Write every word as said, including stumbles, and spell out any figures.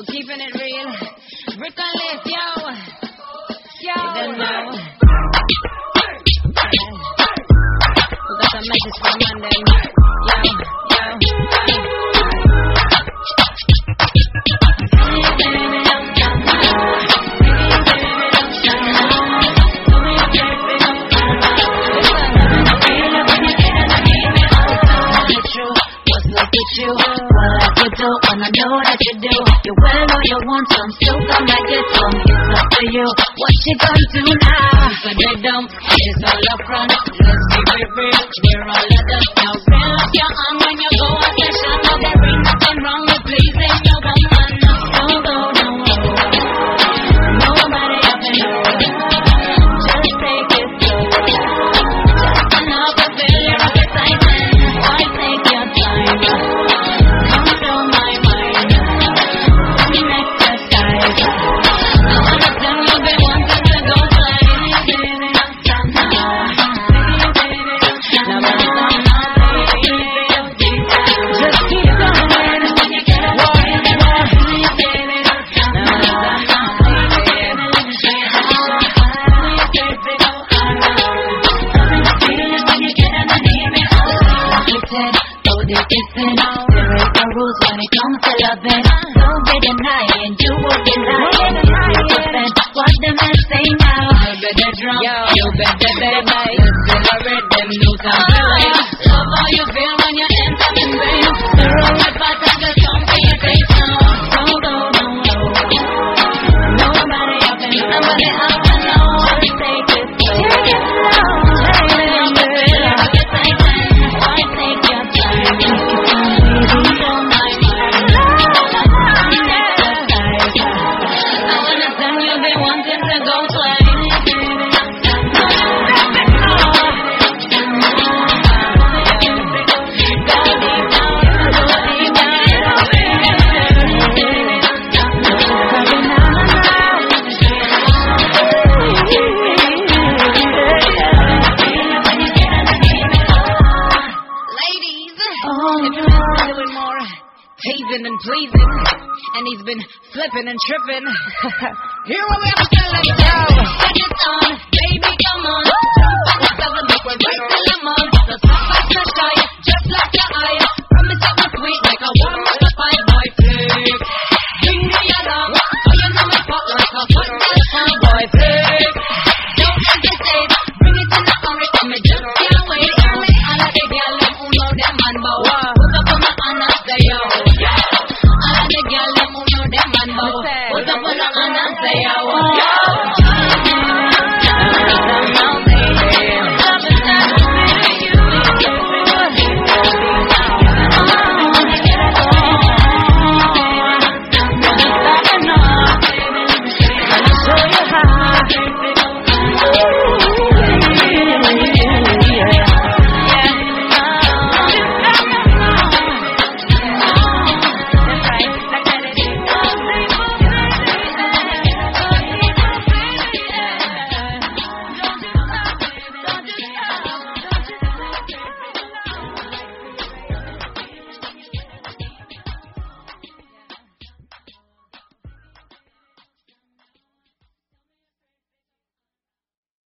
keeping it real. Rick and Liz, yo. Yo. You don't know. We got a message from Monday. Yo, yo, yo. You, what you do, and I know that you do. You will or you want some, still come and get some. It's up to you. What you gonna do now? For the dump, it's all up front. Let's keep it real. We're all adults now. Real up your arm when you go on session. No, there ain't nothing wrong with pleasing your woman. No, no, no, no. Nobody up in the road. Just take it slow. Just enough to feel your excitement. Why take your time? And pleasing, and he's been flipping and tripping. Here we have to let it go. Get it on, baby, come on.